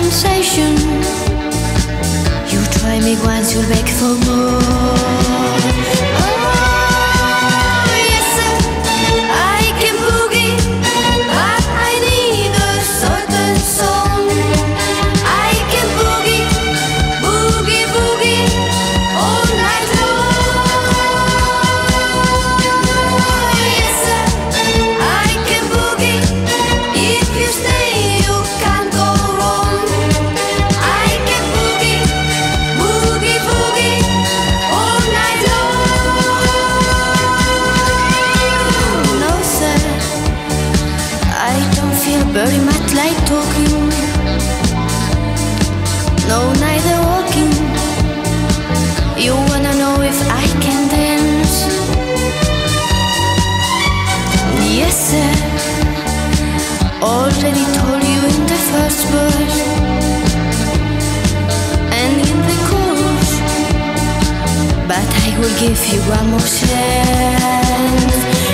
sensation. You try me once, you'll beg for more. Oh, yes, sir, I can boogie, but I need a certain song. I can boogie, boogie, boogie all night long. Yes, sir, I can boogie. If you stay, you can't go wrong. I can boogie, boogie, boogie all night long. No, sir, I don't feel very much like talking. No, neither walking. You wanna know if I can dance? Yes, sir, already told you in the first verse and in the chorus, but I will give you one more chance.